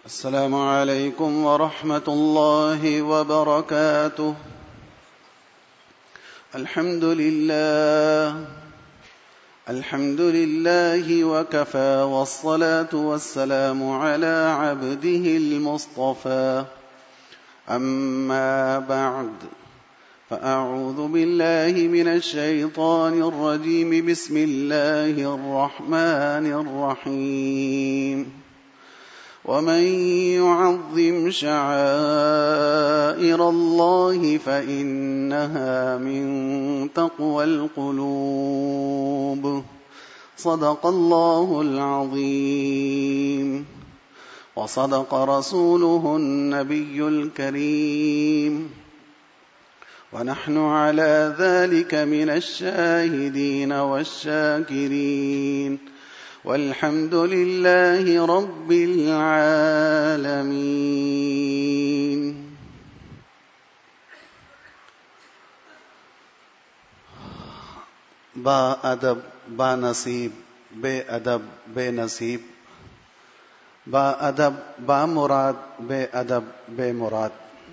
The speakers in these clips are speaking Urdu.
السلام عليكم ورحمة الله وبركاته. الحمد لله وكفى والصلاة والسلام على عبده المصطفى. أما بعد فأعوذ بالله من الشيطان الرجيم. بسم الله الرحمن الرحيم. ومن يعظم شعائر الله فإنها من تقوى القلوب. صدق الله العظيم وصدق رسوله النبي الكريم، ونحن على ذلك من الشاهدين والشاكرين، والحمد لله رب العالمين. با ادب با نصیب، بے ادب بے نصیب، با ادب با مراد، بے ادب بے مراد.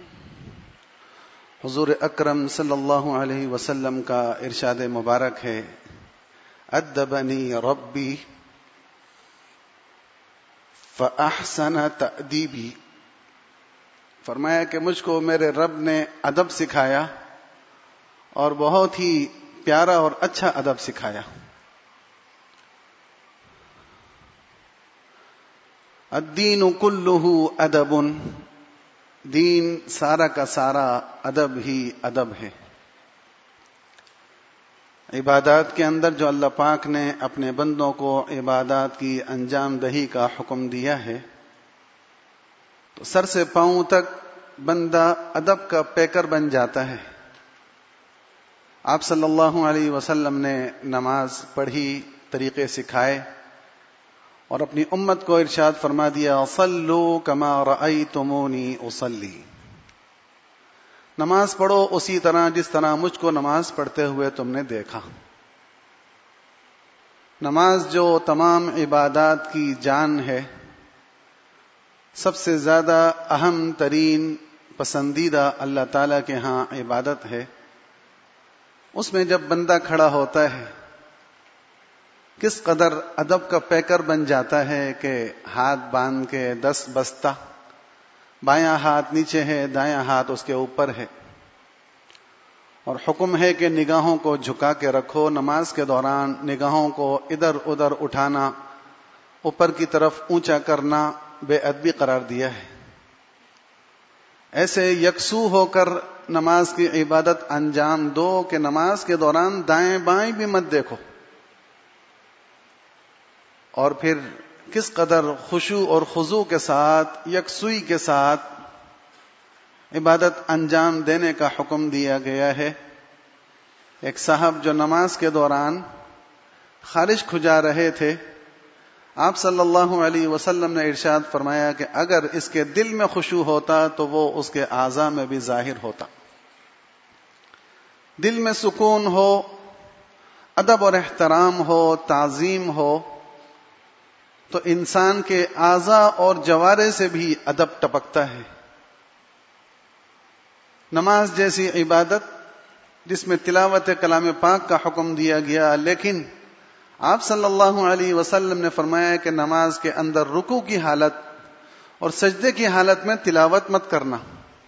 حضور اکرم صلی اللہ علیہ وسلم کا ارشاد مبارک ہے: ادبنی ربی فاحسن تأدیبی. فرمایا کہ مجھ کو میرے رب نے ادب سکھایا اور بہت ہی پیارا اور اچھا ادب سکھایا. الدین کلہ ادب، دین سارا کا سارا ادب ہی ادب ہے. عبادات کے اندر جو اللہ پاک نے اپنے بندوں کو عبادات کی انجام دہی کا حکم دیا ہے، تو سر سے پاؤں تک بندہ ادب کا پیکر بن جاتا ہے. آپ صلی اللہ علیہ وسلم نے نماز پڑھی، طریقے سکھائے اور اپنی امت کو ارشاد فرما دیا: صلو کما رأیتمونی اصلی. نماز پڑھو اسی طرح جس طرح مجھ کو نماز پڑھتے ہوئے تم نے دیکھا. نماز جو تمام عبادات کی جان ہے، سب سے زیادہ اہم ترین پسندیدہ اللہ تعالیٰ کے ہاں عبادت ہے. اس میں جب بندہ کھڑا ہوتا ہے کس قدر ادب کا پیکر بن جاتا ہے کہ ہاتھ باندھ کے 10 بستہ، بایاں ہاتھ نیچے ہے، دایاں ہاتھ اس کے اوپر ہے، اور حکم ہے کہ نگاہوں کو جھکا کے رکھو. نماز کے دوران نگاہوں کو ادھر ادھر اٹھانا، اوپر کی طرف اونچا کرنا بے ادبی قرار دیا ہے. ایسے یکسو ہو کر نماز کی عبادت انجام دو کہ نماز کے دوران دائیں بائیں بھی مت دیکھو. اور پھر کس قدر خشوع اور خضوع کے ساتھ، یکسوئی کے ساتھ عبادت انجام دینے کا حکم دیا گیا ہے. ایک صاحب جو نماز کے دوران خارش کھجا رہے تھے، آپ صلی اللہ علیہ وسلم نے ارشاد فرمایا کہ اگر اس کے دل میں خشوع ہوتا تو وہ اس کے اعضاء میں بھی ظاہر ہوتا. دل میں سکون ہو، ادب اور احترام ہو، تعظیم ہو، تو انسان کے اعضاء اور جوارح سے بھی ادب ٹپکتا ہے. نماز جیسی عبادت جس میں تلاوت کلام پاک کا حکم دیا گیا، لیکن آپ صلی اللہ علیہ وسلم نے فرمایا کہ نماز کے اندر رکوع کی حالت اور سجدے کی حالت میں تلاوت مت کرنا.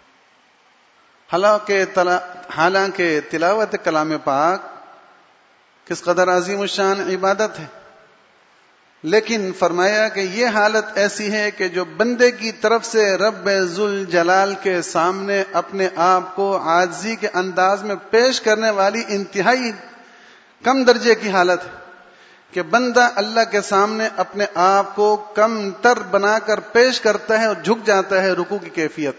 حالانکہ تلاوت کلام پاک کس قدر عظیم الشان عبادت ہے، لیکن فرمایا کہ یہ حالت ایسی ہے کہ جو بندے کی طرف سے رب ذوالجلال کے سامنے اپنے آپ کو عاجزی کے انداز میں پیش کرنے والی انتہائی کم درجے کی حالت ہے کہ بندہ اللہ کے سامنے اپنے آپ کو کم تر بنا کر پیش کرتا ہے اور جھک جاتا ہے. رکوع کی کیفیت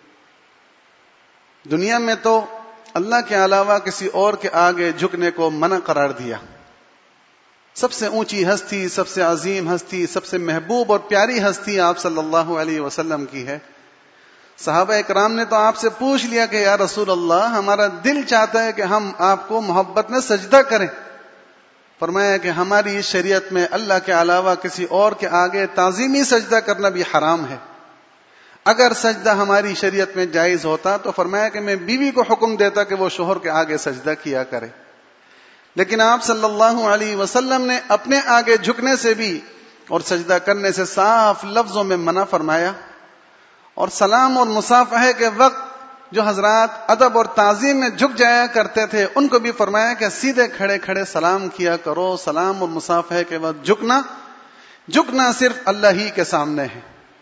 دنیا میں تو اللہ کے علاوہ کسی اور کے آگے جھکنے کو منع قرار دیا. سب سے اونچی ہستی، سب سے عظیم ہستی، سب سے محبوب اور پیاری ہستی آپ صلی اللہ علیہ وسلم کی ہے. صحابہ اکرام نے تو آپ سے پوچھ لیا کہ یا رسول اللہ، ہمارا دل چاہتا ہے کہ ہم آپ کو محبت میں سجدہ کریں. فرمایا کہ ہماری شریعت میں اللہ کے علاوہ کسی اور کے آگے تعظیمی سجدہ کرنا بھی حرام ہے. اگر سجدہ ہماری شریعت میں جائز ہوتا تو فرمایا کہ میں بیوی کو حکم دیتا کہ وہ شوہر کے آگے سجدہ کیا کرے، لیکن آپ صلی اللہ علیہ وسلم نے اپنے آگے جھکنے سے بھی اور سجدہ کرنے سے صاف لفظوں میں منع فرمایا. اور سلام اور مصافحے کے وقت جو حضرات ادب اور تعظیم میں جھک جایا کرتے تھے ان کو بھی فرمایا کہ سیدھے کھڑے کھڑے سلام کیا کرو. سلام اور مصافحے کے وقت جھکنا صرف اللہ ہی کے سامنے ہے.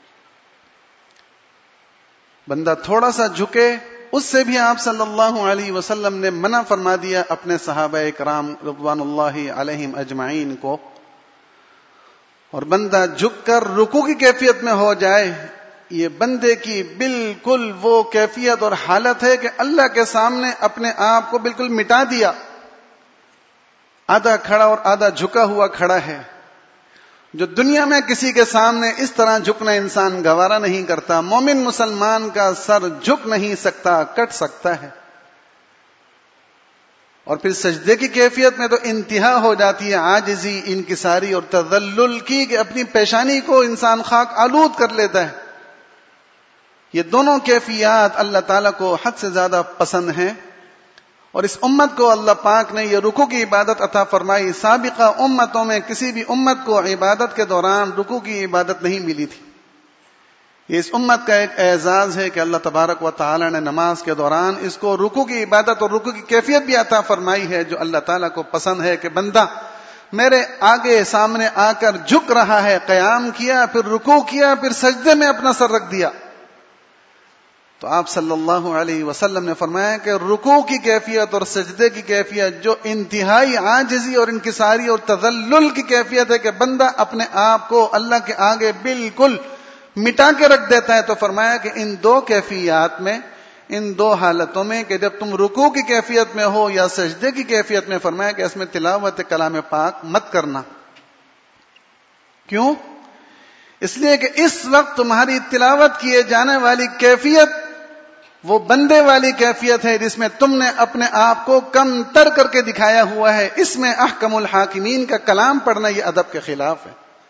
بندہ تھوڑا سا جھکے اس سے بھی آپ صلی اللہ علیہ وسلم نے منع فرما دیا اپنے صحابہ کرام رضوان اللہ علیہم اجمعین کو. اور بندہ جھک کر رکوع کی کیفیت میں ہو جائے، یہ بندے کی بالکل وہ کیفیت اور حالت ہے کہ اللہ کے سامنے اپنے آپ کو بالکل مٹا دیا، آدھا کھڑا اور آدھا جھکا ہوا کھڑا ہے. جو دنیا میں کسی کے سامنے اس طرح جھکنا انسان گوارا نہیں کرتا. مومن مسلمان کا سر جھک نہیں سکتا، کٹ سکتا ہے. اور پھر سجدے کی کیفیت میں تو انتہا ہو جاتی ہے عاجزی، انکساری اور تذلل کی کہ اپنی پیشانی کو انسان خاک آلود کر لیتا ہے. یہ دونوں کیفیات اللہ تعالیٰ کو حد سے زیادہ پسند ہیں. اور اس امت کو اللہ پاک نے یہ رکوع کی عبادت عطا فرمائی. سابقہ امتوں میں کسی بھی امت کو عبادت کے دوران رکوع کی عبادت نہیں ملی تھی. یہ اس امت کا ایک اعزاز ہے کہ اللہ تبارک و تعالی نے نماز کے دوران اس کو رکوع کی عبادت اور رکوع کی کیفیت بھی عطا فرمائی ہے جو اللہ تعالیٰ کو پسند ہے کہ بندہ میرے آگے سامنے آ کر جھک رہا ہے، قیام کیا، پھر رکوع کیا، پھر سجدے میں اپنا سر رکھ دیا. تو آپ صلی اللہ علیہ وسلم نے فرمایا کہ رکوع کی کیفیت اور سجدے کی کیفیت جو انتہائی عاجزی اور انکساری اور تذلل کی کیفیت ہے کہ بندہ اپنے آپ کو اللہ کے آگے بالکل مٹا کے رکھ دیتا ہے، تو فرمایا کہ ان دو کیفیات میں، ان دو حالتوں میں کہ جب تم رکوع کی کیفیت میں ہو یا سجدے کی کیفیت میں، فرمایا کہ اس میں تلاوت کلام پاک مت کرنا. کیوں؟ اس لیے کہ اس وقت تمہاری تلاوت کیے جانے والی کیفیت وہ بندے والی کیفیت ہے جس میں تم نے اپنے آپ کو کم تر کر کے دکھایا ہوا ہے. اس میں احکم الحاکمین کا کلام پڑھنا یہ ادب کے خلاف ہے.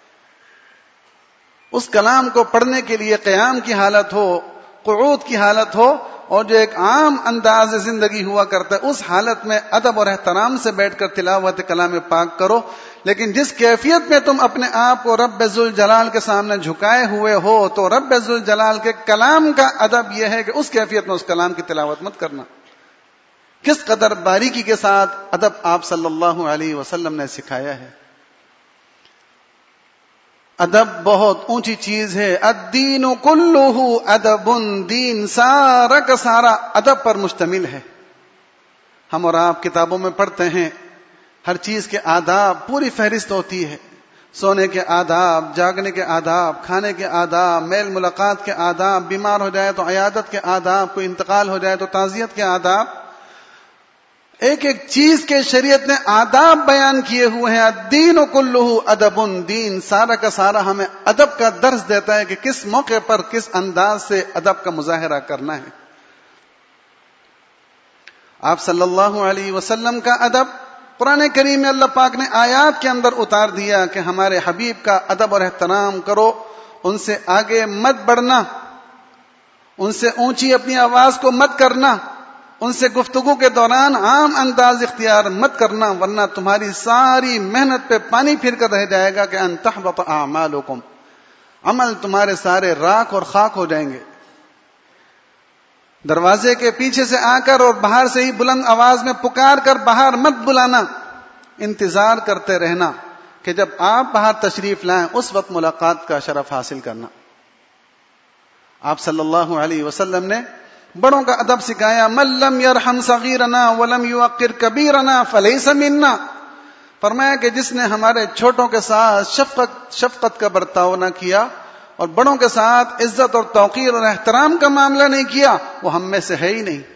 اس کلام کو پڑھنے کے لیے قیام کی حالت ہو، قعود کی حالت ہو، اور جو ایک عام انداز زندگی ہوا کرتا ہے اس حالت میں ادب اور احترام سے بیٹھ کر تلاوت کلام پاک کرو. لیکن جس کیفیت میں تم اپنے آپ کو رب ذوالجلال کے سامنے جھکائے ہوئے ہو تو رب ذوالجلال کے کلام کا ادب یہ ہے کہ اس کیفیت میں اس کلام کی تلاوت مت کرنا. کس قدر باریکی کے ساتھ ادب آپ صلی اللہ علیہ وسلم نے سکھایا ہے. ادب بہت اونچی چیز ہے. الدین کلہ ادب، دین سارا کا سارا ادب پر مشتمل ہے. ہم اور آپ کتابوں میں پڑھتے ہیں ہر چیز کے آداب پوری فہرست ہوتی ہے. سونے کے آداب، جاگنے کے آداب، کھانے کے آداب، میل ملاقات کے آداب، بیمار ہو جائے تو عیادت کے آداب، کوئی انتقال ہو جائے تو تعزیت کے آداب. ایک ایک چیز کے شریعت نے آداب بیان کیے ہوئے ہیں. الدین کلہ ادب، دین سارا کا سارا ہمیں ادب کا درس دیتا ہے کہ کس موقع پر کس انداز سے ادب کا مظاہرہ کرنا ہے. آپ صلی اللہ علیہ وسلم کا ادب قرآن کریم میں اللہ پاک نے آیات کے اندر اتار دیا کہ ہمارے حبیب کا ادب اور احترام کرو، ان سے آگے مت بڑھنا، ان سے اونچی اپنی آواز کو مت کرنا، ان سے گفتگو کے دوران عام انداز اختیار مت کرنا، ورنہ تمہاری ساری محنت پہ پانی پھر کر رہ جائے گا کہ ان تحبط اعمالکم، عمل تمہارے سارے راکھ اور خاک ہو جائیں گے. دروازے کے پیچھے سے آ کر اور باہر سے ہی بلند آواز میں پکار کر باہر مت بلانا، انتظار کرتے رہنا کہ جب آپ باہر تشریف لائیں اس وقت ملاقات کا شرف حاصل کرنا. آپ صلی اللہ علیہ وسلم نے بڑوں کا ادب سکھایا. من لم یرحم صغیرنا ولم یوقر کبیرنا فلیس منا. فرمایا کہ جس نے ہمارے چھوٹوں کے ساتھ شفقت کا برتاؤ نہ کیا اور بڑوں کے ساتھ عزت اور توقیر اور احترام کا معاملہ نہیں کیا وہ ہم میں سے ہے ہی نہیں.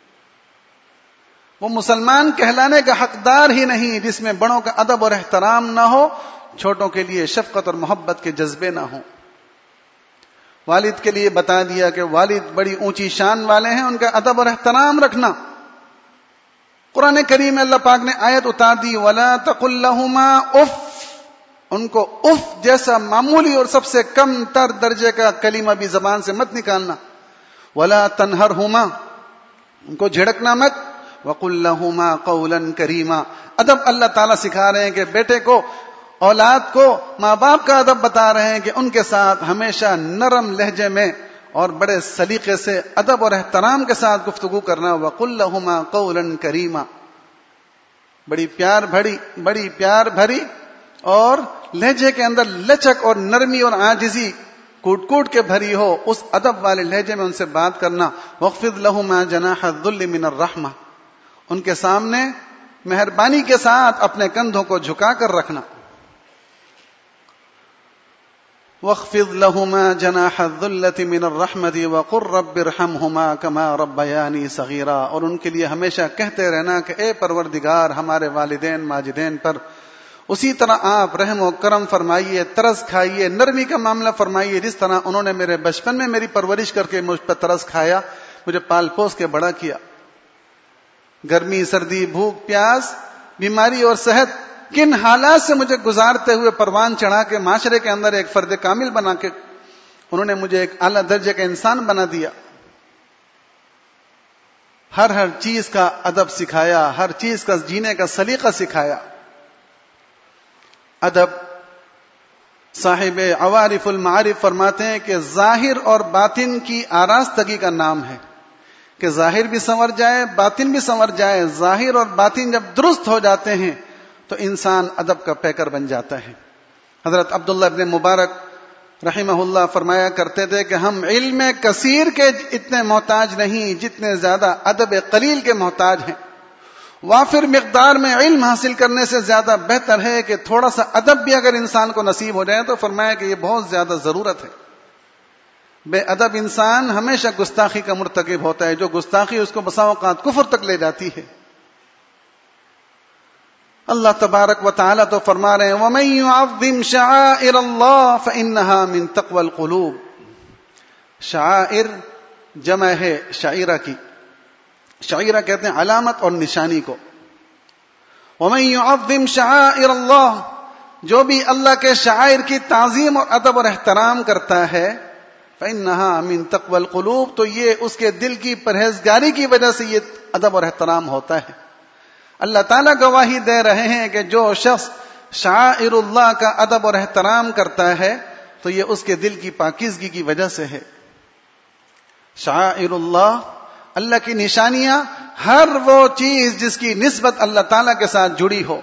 وہ مسلمان کہلانے کا حقدار ہی نہیں جس میں بڑوں کا ادب اور احترام نہ ہو، چھوٹوں کے لیے شفقت اور محبت کے جذبے نہ ہوں. والد کے لیے بتا دیا کہ والد بڑی اونچی شان والے ہیں، ان کا ادب اور احترام رکھنا. قرآن کریم میں اللہ پاک نے آیت اتار دی وَلَا تَقُلْ لَهُمَا اُفْ، ان کو اف جیسا معمولی اور سب سے کم تر درجے کا کلمہ بھی زبان سے مت نکالنا. ولا تنہرہما، ان کو جھڑکنا مت. وقل لہما قولا کریما، ادب اللہ تعالیٰ سکھا رہے ہیں کہ بیٹے کو، اولاد کو ماں باپ کا ادب بتا رہے ہیں کہ ان کے ساتھ ہمیشہ نرم لہجے میں اور بڑے سلیقے سے ادب اور احترام کے ساتھ گفتگو کرنا. وقل لہما قولا کریما، بڑی پیار بھری اور لہجے کے اندر لچک اور نرمی اور عاجزی کوٹ کوٹ کے بھری ہو، اس ادب والے لہجے میں ان سے بات کرنا. واخفض لہما جناح الذل من الرحمہ، ان کے سامنے مہربانی کے ساتھ اپنے کندھوں کو جھکا کر رکھنا. واخفض لهما جناح الذلة من الرحمة وقل رب ارحمهما كما ربياني صغيرا، اور ان کے لیے ہمیشہ کہتے رہنا کہ اے پروردگار ہمارے والدین ماجدین پر اسی طرح آپ رحم و کرم فرمائیے، ترس کھائیے، نرمی کا معاملہ فرمائیے، جس طرح انہوں نے میرے بچپن میں میری پرورش کر کے مجھ پر ترس کھایا، مجھے پال پوس کے بڑا کیا. گرمی، سردی، بھوک، پیاس، بیماری اور صحت، کن حالات سے مجھے گزارتے ہوئے پروان چڑھا کے معاشرے کے اندر ایک فرد کامل بنا کے انہوں نے مجھے ایک اعلیٰ درجے کا انسان بنا دیا. ہر چیز کا ادب سکھایا، ہر چیز کا جینے کا سلیقہ سکھایا. ادب صاحب عوارف المعارف فرماتے ہیں کہ ظاہر اور باطن کی آراستگی کا نام ہے، کہ ظاہر بھی سنور جائے، باطن بھی سنور جائے. ظاہر اور باطن جب درست ہو جاتے ہیں تو انسان ادب کا پیکر بن جاتا ہے. حضرت عبداللہ ابن مبارک رحمہ اللہ فرمایا کرتے تھے کہ ہم علم کثیر کے اتنے محتاج نہیں جتنے زیادہ ادب قلیل کے محتاج ہیں. وافر مقدار میں علم حاصل کرنے سے زیادہ بہتر ہے کہ تھوڑا سا ادب بھی اگر انسان کو نصیب ہو جائے تو فرمایا کہ یہ بہت زیادہ ضرورت ہے. بے ادب انسان ہمیشہ گستاخی کا مرتکب ہوتا ہے، جو گستاخی اس کو بسا اوقات کفر تک لے جاتی ہے. اللہ تبارک و تعالیٰ تو فرما رہے ہیں وَمَن يُعَظِّمْ شَعَائِرَ اللَّهِ فَإِنَّهَا مِن تَقْوَى الْقُلُوبِ. شعائر جمع ہے شعیرہ کی. شعیرہ کہتے ہیں علامت اور نشانی کو. وَمَن يُعَظِّمْ شَعَائِرَ اللَّهِ، جو بھی اللہ کے شعائر کی تعظیم اور ادب اور احترام کرتا ہے، فَإِنَّهَا مِن تَقْوَى الْقُلُوبِ، تو یہ اس کے دل کی پرہیزگاری کی وجہ سے یہ ادب اور احترام ہوتا ہے. اللہ تعالیٰ گواہی دے رہے ہیں کہ جو شخص شعائر اللہ کا ادب اور احترام کرتا ہے تو یہ اس کے دل کی پاکیزگی کی وجہ سے ہے. شعائر اللہ، اللہ کی نشانیاں، ہر وہ چیز جس کی نسبت اللہ تعالیٰ کے ساتھ جڑی ہو.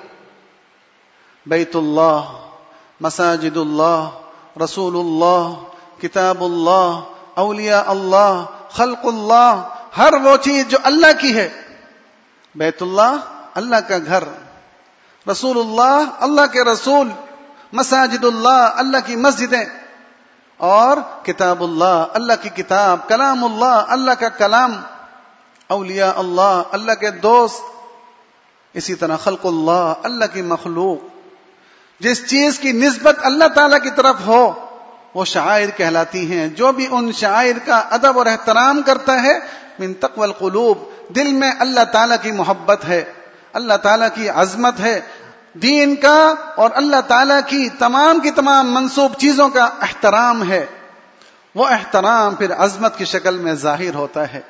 بیت اللہ، مساجد اللہ، رسول اللہ، کتاب اللہ، اولیاء اللہ، خلق اللہ، ہر وہ چیز جو اللہ کی ہے. بیت اللہ اللہ کا گھر، رسول اللہ اللہ کے رسول، مساجد اللہ اللہ کی مسجدیں، اور کتاب اللہ اللہ کی کتاب، کلام اللہ اللہ کا کلام، اولیاء اللہ اللہ کے دوست، اسی طرح خلق اللہ اللہ کی مخلوق. جس چیز کی نسبت اللہ تعالی کی طرف ہو وہ شعائر کہلاتی ہیں. جو بھی ان شعائر کا ادب اور احترام کرتا ہے، من تقوی القلوب، دل میں اللہ تعالی کی محبت ہے، اللہ تعالیٰ کی عظمت ہے، دین کا اور اللہ تعالیٰ کی تمام منسوب چیزوں کا احترام ہے. وہ احترام پھر عظمت کی شکل میں ظاہر ہوتا ہے.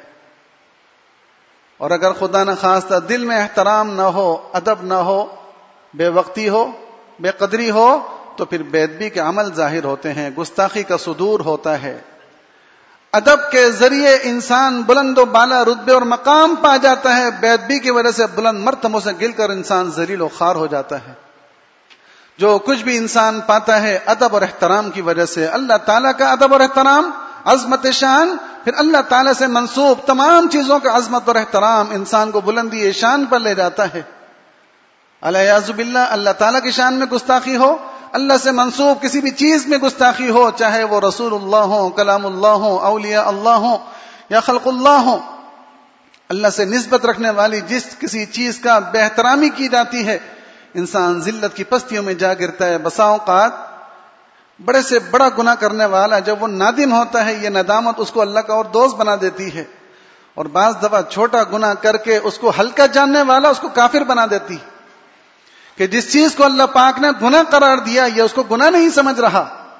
اور اگر خدا نخواستہ دل میں احترام نہ ہو، ادب نہ ہو، بے وقتی ہو، بے قدری ہو، تو پھر بے ادبی کے عمل ظاہر ہوتے ہیں، گستاخی کا صدور ہوتا ہے. ادب کے ذریعے انسان بلند و بالا رتبے اور مقام پا جاتا ہے، بے ادبی کی وجہ سے بلند مرتبوں سے گر کر انسان ذلیل و خوار ہو جاتا ہے. جو کچھ بھی انسان پاتا ہے ادب اور احترام کی وجہ سے. اللہ تعالیٰ کا ادب اور احترام، عظمت شان، پھر اللہ تعالیٰ سے منسوب تمام چیزوں کا عظمت اور احترام انسان کو بلندی شان پر لے جاتا ہے. الیاذ باللہ، اللہ تعالیٰ کی شان میں گستاخی ہو، اللہ سے منسوب کسی بھی چیز میں گستاخی ہو، چاہے وہ رسول اللہ ہو، کلام اللہ ہو، اولیاء اللہ ہو یا خلق اللہ ہو، اللہ سے نسبت رکھنے والی جس کسی چیز کا بے احترامی کی جاتی ہے، انسان ذلت کی پستیوں میں جا گرتا ہے. بسا اوقات بڑے سے بڑا گناہ کرنے والا جب وہ نادم ہوتا ہے، یہ ندامت اس کو اللہ کا اور دوست بنا دیتی ہے، اور بعض دفعہ چھوٹا گناہ کر کے اس کو ہلکا جاننے والا اس کو کافر بنا دیتی ہے. کہ جس چیز کو اللہ پاک نے گناہ قرار دیا یہ اس کو گناہ نہیں سمجھ رہا،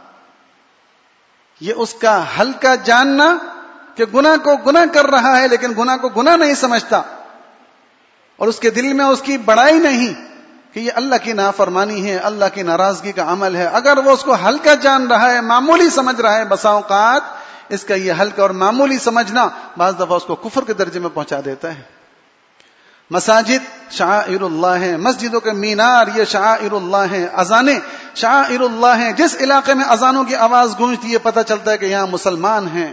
یہ اس کا ہلکا جاننا کہ گناہ کو گناہ کر رہا ہے لیکن گناہ کو گناہ نہیں سمجھتا، اور اس کے دل میں اس کی بڑائی نہیں کہ یہ اللہ کی نافرمانی ہے، اللہ کی ناراضگی کا عمل ہے۔ اگر وہ اس کو ہلکا جان رہا ہے، معمولی سمجھ رہا ہے، بسا اوقات اس کا یہ ہلکا اور معمولی سمجھنا بعض دفعہ اس کو کفر کے درجے میں پہنچا دیتا ہے۔ مساجد شعائر اللہ ہیں، مسجدوں کے مینار یہ شعائر اللہ ہیں، اذانیں شعائر اللہ ہیں۔ جس علاقے میں اذانوں کی آواز گونجتی ہے پتہ چلتا ہے کہ یہاں مسلمان ہیں،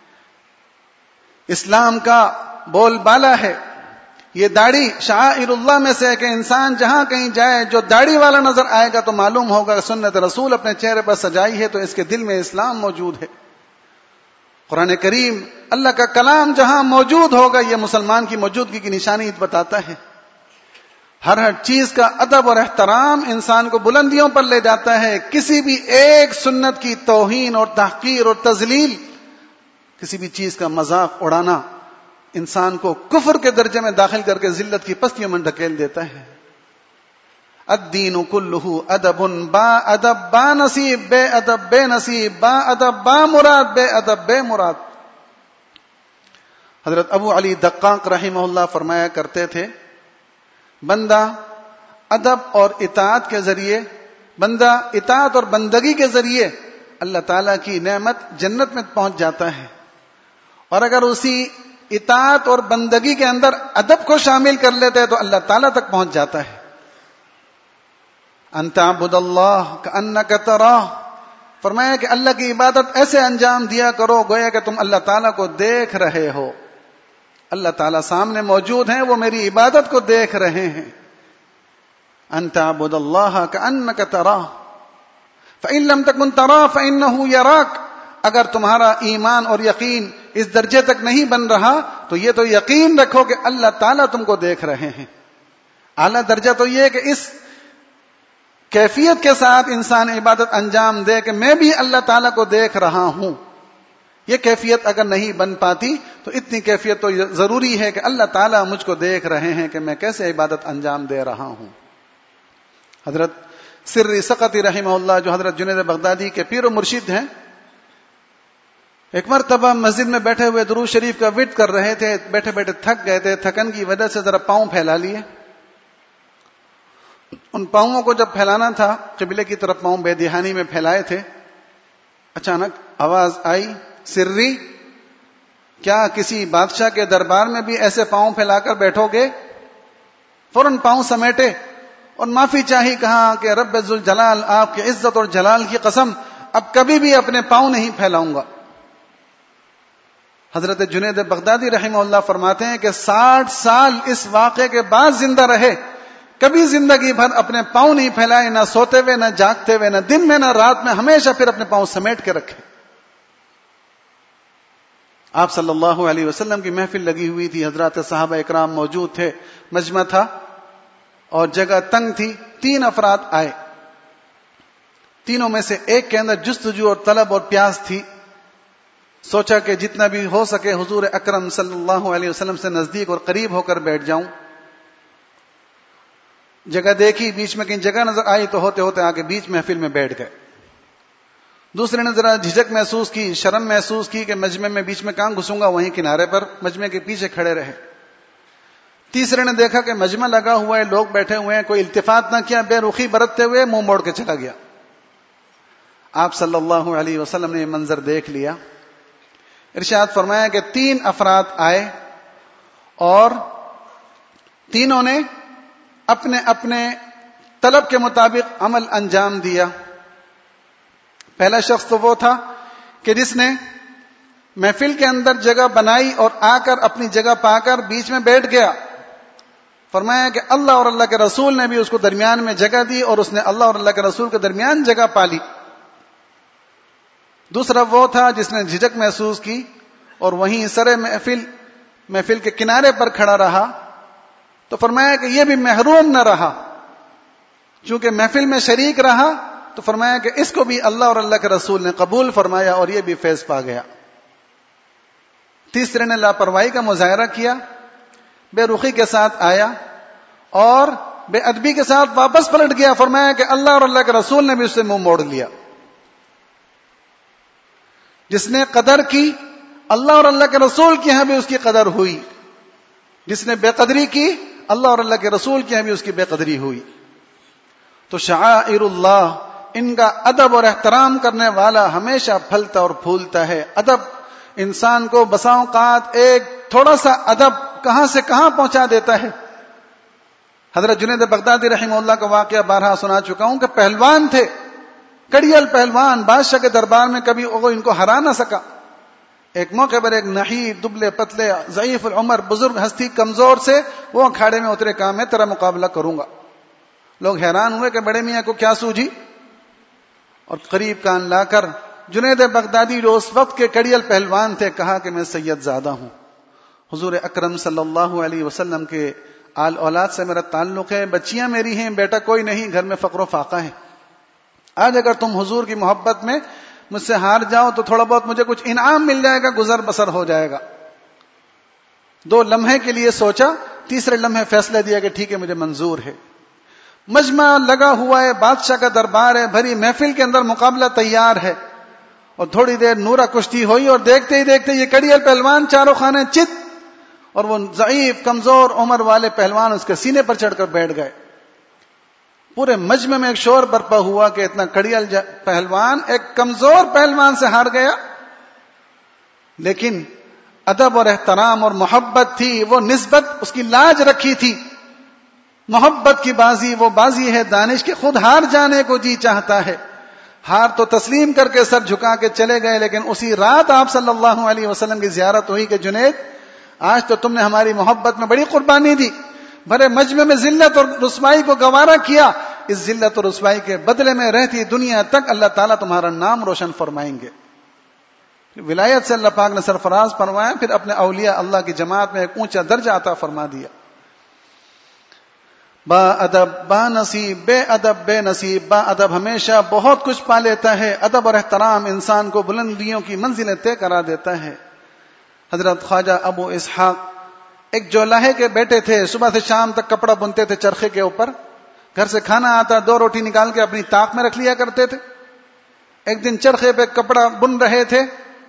اسلام کا بول بالا ہے۔ یہ داڑھی شعائر اللہ میں سے ہے کہ انسان جہاں کہیں جائے جو داڑھی والا نظر آئے گا تو معلوم ہوگا کہ سنت رسول اپنے چہرے پر سجائی ہے تو اس کے دل میں اسلام موجود ہے۔ قرآن کریم اللہ کا کلام جہاں موجود ہوگا یہ مسلمان کی موجودگی کی نشانی بتاتا ہے۔ ہر چیز کا ادب اور احترام انسان کو بلندیوں پر لے جاتا ہے۔ کسی بھی ایک سنت کی توہین اور تحقیر اور تذلیل، کسی بھی چیز کا مذاق اڑانا انسان کو کفر کے درجے میں داخل کر کے ذلت کی پستیوں میں ڈھکیل دیتا ہے۔ الدین کلہ ادب، با ادب با نصیب، بے ادب بے نصیب، با ادب با مراد، بے ادب بے مراد۔ حضرت ابو علی دقاق رحمہ اللہ فرمایا کرتے تھے، بندہ ادب اور اطاعت کے ذریعے، بندہ اطاعت اور بندگی کے ذریعے اللہ تعالیٰ کی نعمت جنت میں پہنچ جاتا ہے، اور اگر اسی اطاعت اور بندگی کے اندر ادب کو شامل کر لیتے ہیں تو اللہ تعالیٰ تک پہنچ جاتا ہے۔ ان تعبد اللہ کأنک تراہ، فرمایا کہ اللہ کی عبادت ایسے انجام دیا کرو گویا کہ تم اللہ تعالیٰ کو دیکھ رہے ہو، اللہ تعالیٰ سامنے موجود ہیں، وہ میری عبادت کو دیکھ رہے ہیں۔ ان تعبد اللہ کأنک تراہ فإن لم تکن تراہ فإنہ یراک، اگر تمہارا ایمان اور یقین اس درجے تک نہیں بن رہا تو یہ تو یقین رکھو کہ اللہ تعالیٰ تم کو دیکھ رہے ہیں۔ اعلیٰ درجہ تو یہ کہ اس کیفیت کے ساتھ انسان عبادت انجام دے کہ میں بھی اللہ تعالیٰ کو دیکھ رہا ہوں۔ یہ کیفیت اگر نہیں بن پاتی تو اتنی کیفیت تو ضروری ہے کہ اللہ تعالیٰ مجھ کو دیکھ رہے ہیں کہ میں کیسے عبادت انجام دے رہا ہوں۔ حضرت سری سقطی رحمہ اللہ جو حضرت جنید بغدادی کے پیر و مرشد ہیں، ایک مرتبہ مسجد میں بیٹھے ہوئے درود شریف کا ورد کر رہے تھے، بیٹھے بیٹھے تھک گئے تھے، تھکن کی وجہ سے ذرا پاؤں پھیلا لیے۔ ان پاؤں کو جب پھیلانا تھا قبلے کی طرف پاؤں بے دہانی میں پھیلائے تھے، اچانک آواز آئی، سری کیا کسی بادشاہ کے دربار میں بھی ایسے پاؤں پھیلا کر بیٹھو گے؟ فوراً پاؤں سمیٹے اور معافی چاہی، کہا کہ رب ذوالجلال آپ کی عزت اور جلال کی قسم اب کبھی بھی اپنے پاؤں نہیں پھیلاؤں گا۔ حضرت جنید بغدادی رحمہ اللہ فرماتے ہیں کہ 60 سال اس واقعے کے بعد زندہ رہے، کبھی زندگی بھر اپنے پاؤں نہیں پھیلائے، نہ سوتے ہوئے، نہ جاگتے ہوئے، نہ دن میں نہ رات میں، ہمیشہ پھر اپنے پاؤں سمیٹ کے رکھے۔ آپ صلی اللہ علیہ وسلم کی محفل لگی ہوئی تھی، حضرات صحابہ اکرام موجود تھے، مجمع تھا اور جگہ تنگ تھی۔ 3 افراد آئے، تینوں میں سے ایک کے اندر جستجو اور طلب اور پیاس تھی۔ سوچا کہ جتنا بھی ہو سکے حضور اکرم صلی اللہ علیہ وسلم سے نزدیک اور قریب ہو کر بیٹھ جاؤں۔ جگہ دیکھی، بیچ میں کہیں جگہ نظر آئی تو ہوتے ہوتے آگے بیچ محفل میں بیٹھ گئے۔ دوسرے نے ذرا جھجک محسوس کی، شرم محسوس کی کہ مجمع میں بیچ میں کہاں گھسوں گا، وہیں کنارے پر مجمع کے پیچھے کھڑے رہے۔ تیسرے نے دیکھا کہ مجمع لگا ہوا ہے، لوگ بیٹھے ہوئے ہیں، کوئی التفات نہ کیا، بے رخی برتتے ہوئے منہ موڑ کے چلا گیا۔ آپ صلی اللہ علیہ وسلم نے یہ منظر دیکھ لیا، ارشاد فرمایا کہ 3 افراد آئے اور تینوں نے اپنے اپنے طلب کے مطابق عمل انجام دیا۔ پہلا شخص تو وہ تھا کہ جس نے محفل کے اندر جگہ بنائی اور آ کر اپنی جگہ پا کر بیچ میں بیٹھ گیا۔ فرمایا کہ اللہ اور اللہ کے رسول نے بھی اس کو درمیان میں جگہ دی اور اس نے اللہ اور اللہ کے رسول کے درمیان جگہ پا لی۔ دوسرا وہ تھا جس نے جھجک محسوس کی اور وہیں سرے محفل کے کنارے پر کھڑا رہا، تو فرمایا کہ یہ بھی محروم نہ رہا، چونکہ محفل میں شریک رہا تو فرمایا کہ اس کو بھی اللہ اور اللہ کے رسول نے قبول فرمایا اور یہ بھی فیض پا گیا۔ تیسرے نے لاپرواہی کا مظاہرہ کیا، بے رخی کے ساتھ آیا اور بے ادبی کے ساتھ واپس پلٹ گیا. فرمایا کہ اللہ اور اللہ کے رسول نے بھی اس سے منہ موڑ لیا. جس نے قدر کی اللہ اور اللہ کے رسول کے یہاں بھی اس کی قدر ہوئی. جس نے بے قدری کی اللہ اور اللہ کے رسول کے یہاں بھی اس کی بے قدری ہوئی. تو شعائر اللہ، ان کا ادب اور احترام کرنے والا ہمیشہ پھلتا اور پھولتا ہے. ادب انسان کو بسا اوقات ایک تھوڑا سا ادب کہاں سے کہاں پہنچا دیتا ہے. حضرت جنید بغدادی رحمہ اللہ کا واقعہ بارہا سنا چکا ہوں کہ پہلوان تھے، کڑیل پہلوان، بادشاہ کے دربار میں کبھی وہ ان کو ہرا نہ سکا. ایک موقع پر ایک نحیف، دبلے پتلے، ضعیف العمر بزرگ ہستی کمزور سے وہ اکھاڑے میں اترے، کہا میں تیرا مقابلہ کروں گا. لوگ حیران ہوئے کہ بڑے میاں کو کیا سوجھی، اور قریب کان لا کر جنید بغدادی جو اس وقت کے کڑیل پہلوان تھے کہا کہ میں سید زادہ ہوں، حضور اکرم صلی اللہ علیہ وسلم کے آل اولاد سے میرا تعلق ہے، بچیاں میری ہیں، بیٹا کوئی نہیں، گھر میں فقر و فاقہ ہے. آج اگر تم حضور کی محبت میں مجھ سے ہار جاؤ تو تھوڑا بہت مجھے کچھ انعام مل جائے گا، گزر بسر ہو جائے گا. 2 لمحے کے لیے سوچا، تیسرے لمحے فیصلہ دیا کہ ٹھیک ہے مجھے منظور ہے. مجمع لگا ہوا ہے، بادشاہ کا دربار ہے، بھری محفل کے اندر مقابلہ تیار ہے. اور تھوڑی دیر نورا کشتی ہوئی اور دیکھتے ہی دیکھتے یہ کڑیل پہلوان چاروں خانے چت، اور وہ ضعیف کمزور عمر والے پہلوان اس کے سینے پر چڑھ کر بیٹھ گئے. پورے مجمع میں ایک شور برپا ہوا کہ اتنا کڑیل پہلوان ایک کمزور پہلوان سے ہار گیا. لیکن ادب اور احترام اور محبت تھی، وہ نسبت اس کی لاج رکھی تھی. محبت کی بازی وہ بازی ہے دانش کے خود ہار جانے کو جی چاہتا ہے. ہار تو تسلیم کر کے سر جھکا کے چلے گئے، لیکن اسی رات آپ صلی اللہ علیہ وسلم کی زیارت ہوئی کہ جنید آج تو تم نے ہماری محبت میں بڑی قربانی دی، بھرے مجمع میں ذلت اور رسوائی کو گوارا کیا. اس ذلت اور رسوائی کے بدلے میں رہتی دنیا تک اللہ تعالیٰ تمہارا نام روشن فرمائیں گے. ولایت سے اللہ پاک نے سرفراز فرمایا، پھر اپنے اولیاء اللہ کی جماعت میں ایک اونچا درجہ عطا فرما دیا. با ادب با نصیب، بے ادب بے نصیب. با ادب ہمیشہ بہت کچھ پا لیتا ہے. ادب اور احترام انسان کو بلندیوں کی منزلیں طے کرا دیتا ہے. حضرت خواجہ ابو اسحاق ایک جولاہے کے بیٹے تھے، صبح سے شام تک کپڑا بنتے تھے چرخے کے اوپر. گھر سے کھانا آتا 2 روٹی نکال کے اپنی طاق میں رکھ لیا کرتے تھے. ایک دن چرخے پہ کپڑا بن رہے تھے،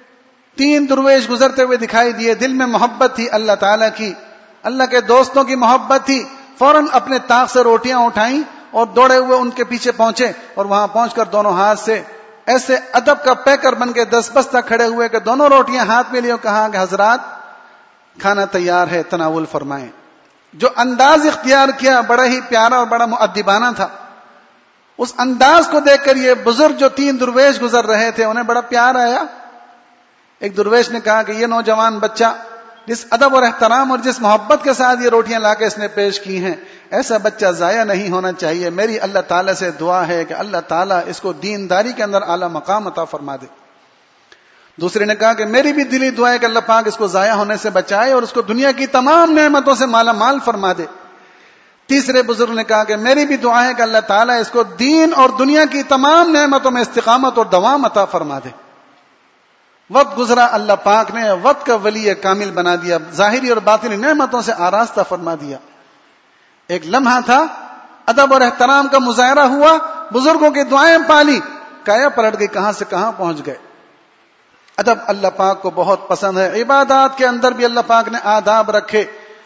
3 درویش گزرتے ہوئے دکھائی دیے. دل میں محبت تھی اللہ تعالیٰ کی، اللہ کے دوستوں کی محبت تھی. فوراً اپنے طاق سے روٹیاں اٹھائیں اور دوڑے ہوئے ان کے پیچھے پہنچے، اور وہاں پہنچ کر دونوں ہاتھ سے ایسے ادب کا پیکر بن کے 10 بستہ کھڑے ہوئے کہ دونوں روٹیاں ہاتھ میں لیے، کہا کہ حضرات کھانا تیار ہے، تناول فرمائیں. جو انداز اختیار کیا بڑا ہی پیارا اور بڑا مؤدبانہ تھا. اس انداز کو دیکھ کر یہ بزرگ جو 3 درویش گزر رہے تھے انہیں بڑا پیار آیا. ایک درویش نے کہا کہ یہ نوجوان بچہ جس ادب اور احترام اور جس محبت کے ساتھ یہ روٹیاں لا کے اس نے پیش کی ہیں، ایسا بچہ ضائع نہیں ہونا چاہیے. میری اللہ تعالیٰ سے دعا ہے کہ اللہ تعالیٰ اس کو دینداری کے اندر اعلیٰ مقام عطا فرما دے. دوسرے نے کہا کہ میری بھی دلی دعا ہے کہ اللہ پاک اس کو ضائع ہونے سے بچائے اور اس کو دنیا کی تمام نعمتوں سے مالا مال فرما دے. تیسرے بزرگ نے کہا کہ میری بھی دعا ہے کہ اللہ تعالیٰ اس کو دین اور دنیا کی تمام نعمتوں میں استقامت اور دوام عطا فرما دے. وقت گزرا، اللہ پاک نے وقت کا ولی کامل بنا دیا، ظاہری اور باطنی نعمتوں سے آراستہ فرما دیا. ایک لمحہ تھا، ادب اور احترام کا مظاہرہ ہوا، بزرگوں کی دعائیں پالی، کایا پلٹ گئی، کہاں سے کہاں پہنچ گئے. ادب اللہ پاک کو بہت پسند ہے. عبادات کے اندر بھی اللہ پاک نے آداب رکھے.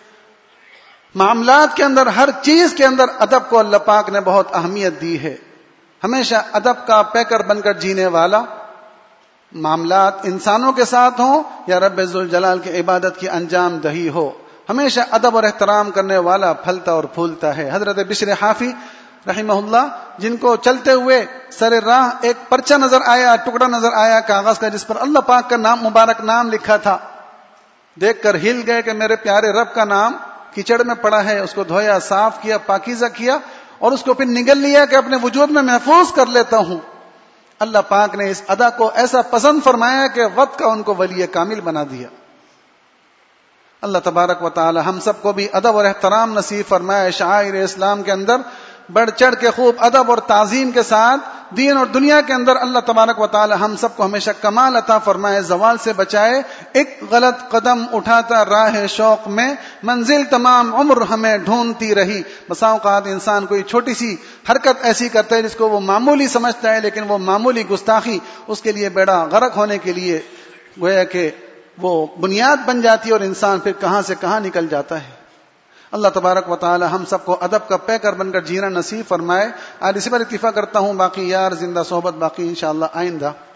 معاملات کے اندر، ہر چیز کے اندر ادب کو اللہ پاک نے بہت اہمیت دی ہے. ہمیشہ ادب کا پیکر بن کر جینے والا، معاملات انسانوں کے ساتھ ہوں یا رب ذوالجلال کی عبادت کی انجام دہی ہو، ہمیشہ ادب اور احترام کرنے والا پھلتا اور پھولتا ہے. حضرت بشر حافی رحمہ اللہ، جن کو چلتے ہوئے سر راہ ایک پرچہ نظر آیا، ٹکڑا نظر آیا کاغذ کا، جس پر اللہ پاک کا نام، مبارک نام لکھا تھا، دیکھ کر ہل گئے کہ میرے پیارے رب کا نام کیچڑ میں پڑا ہے. اس کو دھویا، صاف کیا، پاکیزہ کیا اور اس کو پھر نگل لیا کہ اپنے وجود میں محفوظ کر لیتا ہوں. اللہ پاک نے اس ادا کو ایسا پسند فرمایا کہ وقت کا ان کو ولی کامل بنا دیا. اللہ تبارک و تعالی ہم سب کو بھی ادب اور احترام نصیب فرمائے. شعائر اسلام کے اندر بڑھ چڑھ کے خوب ادب اور تعظیم کے ساتھ دین اور دنیا کے اندر اللہ تبارک و تعالی ہم سب کو ہمیشہ کمال عطا فرمائے، زوال سے بچائے. ایک غلط قدم اٹھاتا راہ شوق میں، منزل تمام عمر ہمیں ڈھونڈتی رہی۔ بسا اوقات انسان کوئی چھوٹی سی حرکت ایسی کرتا ہے جس کو وہ معمولی سمجھتا ہے، لیکن وہ معمولی گستاخی اس کے لیے بیڑا غرق ہونے کے لیے گویا کہ وہ بنیاد بن جاتی ہے، اور انسان پھر کہاں سے کہاں نکل جاتا ہے۔ اللہ تبارک و تعالی ہم سب کو ادب کا پیکر بن کر جینا نصیب فرمائے۔ آج اسی پر اتفاق کرتا ہوں، باقی یار زندہ صحبت باقی انشاءاللہ آئندہ۔